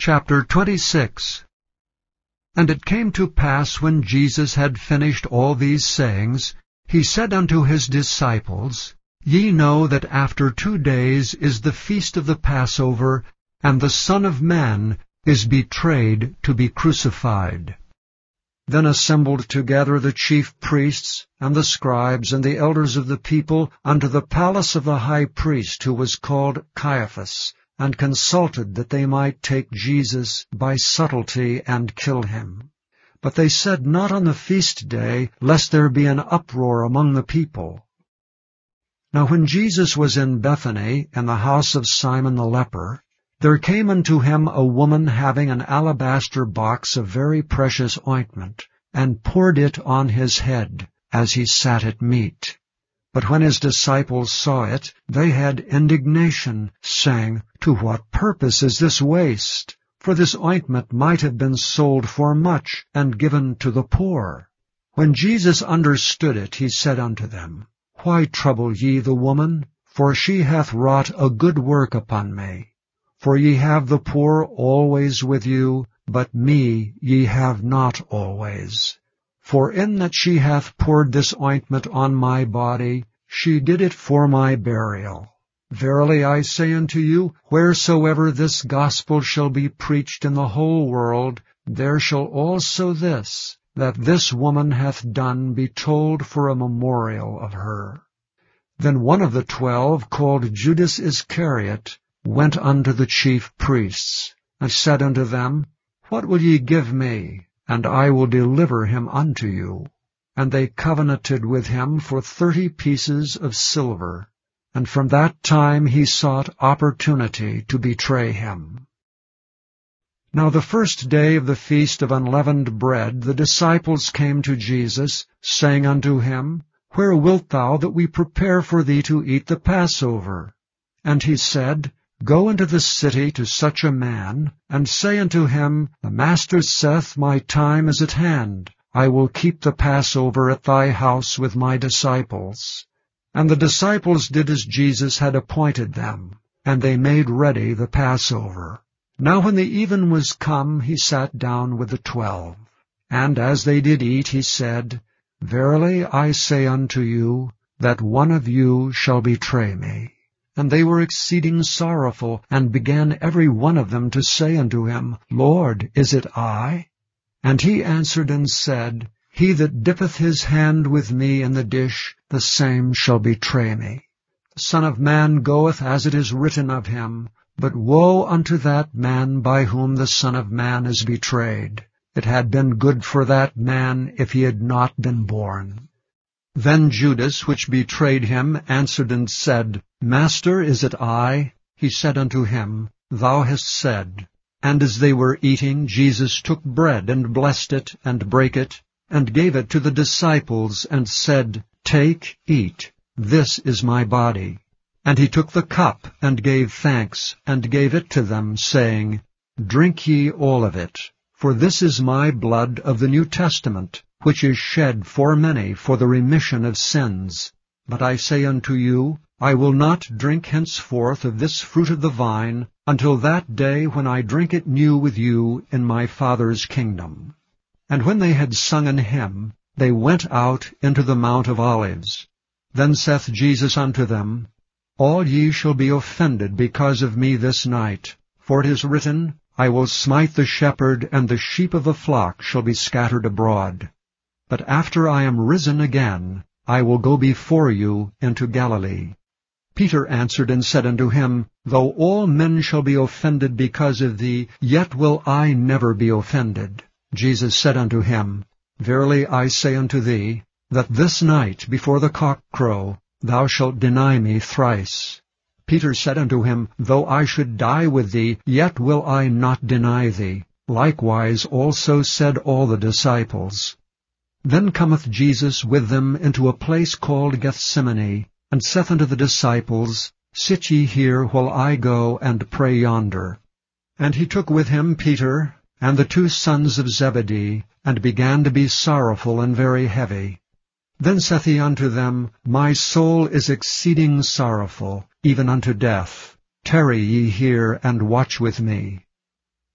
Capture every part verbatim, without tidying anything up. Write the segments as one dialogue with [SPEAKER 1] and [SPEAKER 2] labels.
[SPEAKER 1] Chapter twenty-six. And it came to pass, when Jesus had finished all these sayings, he said unto his disciples, Ye know that after two days is the feast of the Passover, and the Son of Man is betrayed to be crucified. Then assembled together the chief priests, and the scribes, and the elders of the people, unto the palace of the high priest, who was called Caiaphas, and consulted that they might take Jesus by subtlety and kill him. But they said not on the feast day, lest there be an uproar among the people. Now when Jesus was in Bethany, in the house of Simon the leper, there came unto him a woman having an alabaster box of very precious ointment, and poured it on his head, as he sat at meat. But when his disciples saw it, they had indignation, saying, To what purpose is this waste? For this ointment might have been sold for much, and given to the poor. When Jesus understood it, he said unto them, Why trouble ye the woman? For she hath wrought a good work upon me. For ye have the poor always with you, but me ye have not always. For in that she hath poured this ointment on my body, she did it for my burial. Verily I say unto you, wheresoever this gospel shall be preached in the whole world, there shall also this, that this woman hath done, be told for a memorial of her. Then one of the twelve, called Judas Iscariot, went unto the chief priests, and said unto them, What will ye give me? And I will deliver him unto you. And they covenanted with him for thirty pieces of silver. And from that time he sought opportunity to betray him. Now the first day of the feast of unleavened bread, the disciples came to Jesus, saying unto him, Where wilt thou that we prepare for thee to eat the Passover? And he said, Go into the city to such a man, and say unto him, The Master saith, My time is at hand. I will keep the Passover at thy house with my disciples. And the disciples did as Jesus had appointed them, and they made ready the Passover. Now when the even was come, he sat down with the twelve. And as they did eat, he said, Verily I say unto you, that one of you shall betray me. And they were exceeding sorrowful, and began every one of them to say unto him, Lord, is it I? And he answered and said, He that dippeth his hand with me in the dish, the same shall betray me. The Son of Man goeth as it is written of him, but woe unto that man by whom the Son of Man is betrayed. It had been good for that man if he had not been born. Then Judas, which betrayed him, answered and said, Master, is it I? He said unto him, Thou hast said. And as they were eating, Jesus took bread, and blessed it, and brake it, and gave it to the disciples, and said, Take, eat, this is my body. And he took the cup, and gave thanks, and gave it to them, saying, Drink ye all of it, for this is my blood of the New Testament, which is shed for many for the remission of sins. But I say unto you, I will not drink henceforth of this fruit of the vine, until that day when I drink it new with you in my Father's kingdom. And when they had sung an hymn, they went out into the Mount of Olives. Then saith Jesus unto them, All ye shall be offended because of me this night. For it is written, I will smite the shepherd, and the sheep of the flock shall be scattered abroad. But after I am risen again, I will go before you into Galilee. Peter answered and said unto him, Though all men shall be offended because of thee, yet will I never be offended. Jesus said unto him, Verily I say unto thee, that this night before the cock crow, thou shalt deny me thrice. Peter said unto him, Though I should die with thee, yet will I not deny thee. Likewise also said all the disciples. Then cometh Jesus with them into a place called Gethsemane, and saith unto the disciples, Sit ye here while I go and pray yonder. And he took with him Peter and the two sons of Zebedee, and began to be sorrowful and very heavy. Then saith he unto them, My soul is exceeding sorrowful, even unto death. Tarry ye here, and watch with me.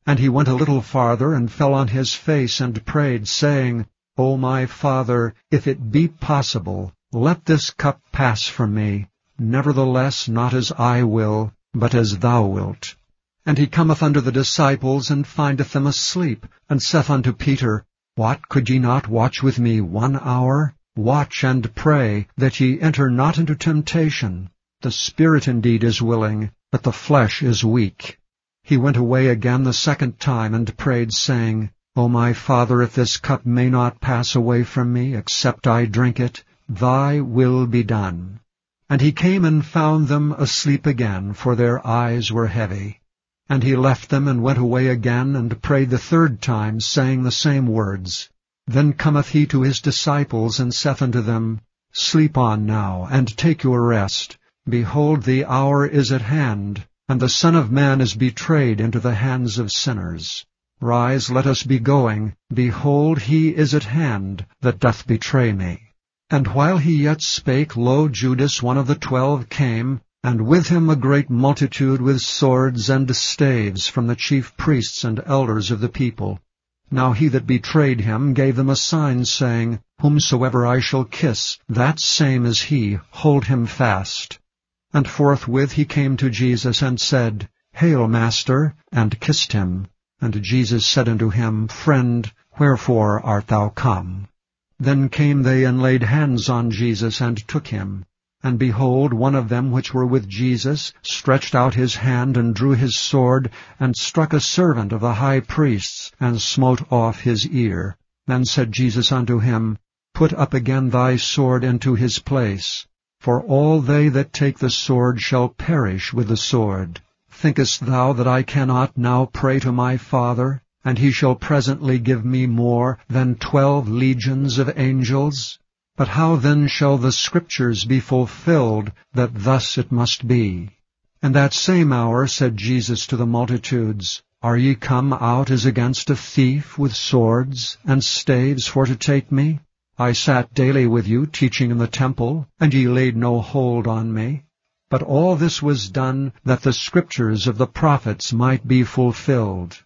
[SPEAKER 1] And he went a little farther, and fell on his face, and prayed, saying, O my Father, if it be possible, let this cup pass from me. Nevertheless, not as I will, but as thou wilt. And he cometh unto the disciples, and findeth them asleep, and saith unto Peter, What, could ye not watch with me one hour? Watch and pray, that ye enter not into temptation. The spirit indeed is willing, but the flesh is weak. He went away again the second time, and prayed, saying, O my Father, if this cup may not pass away from me, except I drink it, thy will be done. And he came and found them asleep again, for their eyes were heavy. And he left them, and went away again, and prayed the third time, saying the same words. Then cometh he to his disciples, and saith unto them, Sleep on now, and take your rest. Behold, the hour is at hand, and the Son of Man is betrayed into the hands of sinners. Rise, let us be going. Behold, he is at hand, that doth betray me. And while he yet spake, lo, Judas, one of the twelve, came, and with him a great multitude with swords and staves from the chief priests and elders of the people. Now he that betrayed him gave them a sign, saying, Whomsoever I shall kiss, that same is he, hold him fast. And forthwith he came to Jesus, and said, Hail, Master, and kissed him. And Jesus said unto him, Friend, wherefore art thou come? Then came they and laid hands on Jesus, and took him. And behold, one of them which were with Jesus stretched out his hand, and drew his sword, and struck a servant of the high priest's, and smote off his ear. Then said Jesus unto him, Put up again thy sword into his place. For all they that take the sword shall perish with the sword. Thinkest thou that I cannot now pray to my Father, and he shall presently give me more than twelve legions of angels? But how then shall the Scriptures be fulfilled, that thus it must be? And that same hour said Jesus to the multitudes, Are ye come out as against a thief with swords and staves for to take me? I sat daily with you, teaching in the temple, and ye laid no hold on me. But all this was done, that the Scriptures of the prophets might be fulfilled.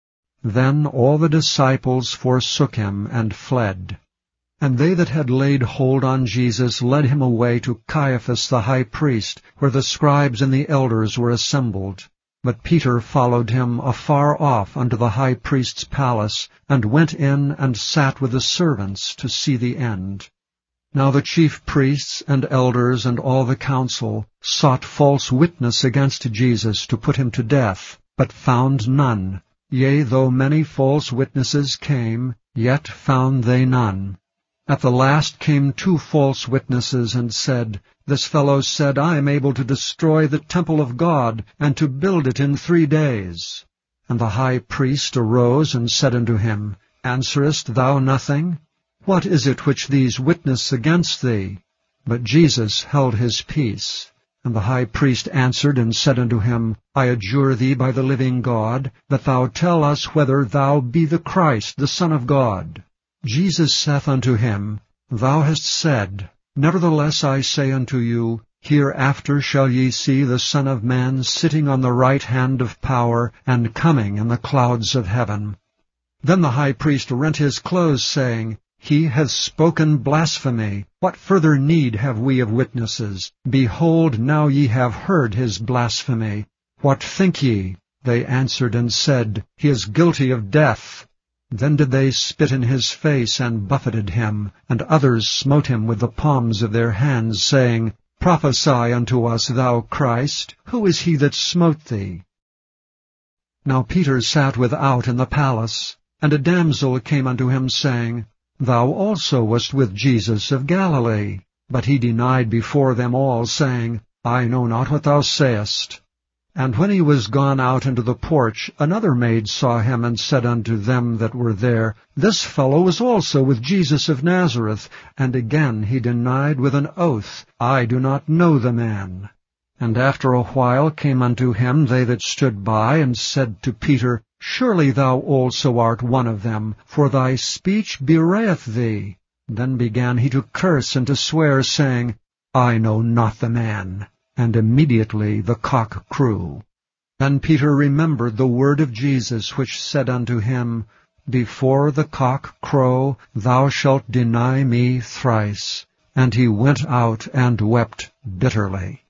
[SPEAKER 1] Then all the disciples forsook him, and fled. And they that had laid hold on Jesus led him away to Caiaphas the high priest, where the scribes and the elders were assembled. But Peter followed him afar off unto the high priest's palace, and went in and sat with the servants to see the end. Now the chief priests and elders and all the council sought false witness against Jesus to put him to death, but found none. Yea, though many false witnesses came, yet found they none. At the last came two false witnesses, and said, This fellow said, I am able to destroy the temple of God, and to build it in three days. And the high priest arose and said unto him, Answerest thou nothing? What is it which these witness against thee? But Jesus held his peace. And the high priest answered and said unto him, I adjure thee by the living God, that thou tell us whether thou be the Christ, the Son of God. Jesus saith unto him, Thou hast said, Nevertheless I say unto you, Hereafter shall ye see the Son of Man sitting on the right hand of power, and coming in the clouds of heaven. Then the high priest rent his clothes, saying, He hath spoken blasphemy. What further need have we of witnesses? Behold, now ye have heard his blasphemy. What think ye? They answered and said, He is guilty of death. Then did they spit in his face, and buffeted him, and others smote him with the palms of their hands, saying, Prophesy unto us, thou Christ, who is he that smote thee? Now Peter sat without in the palace, and a damsel came unto him, saying, Thou also wast with Jesus of Galilee. But he denied before them all, saying, I know not what thou sayest. And when he was gone out into the porch, another maid saw him, and said unto them that were there, This fellow is also with Jesus of Nazareth. And again he denied with an oath, I do not know the man. And after a while came unto him they that stood by, and said to Peter, Surely thou also art one of them, for thy speech bewrayeth thee. Then began he to curse and to swear, saying, I know not the man. And immediately the cock crew. Then Peter remembered the word of Jesus, which said unto him, Before the cock crow, thou shalt deny me thrice. And he went out and wept bitterly.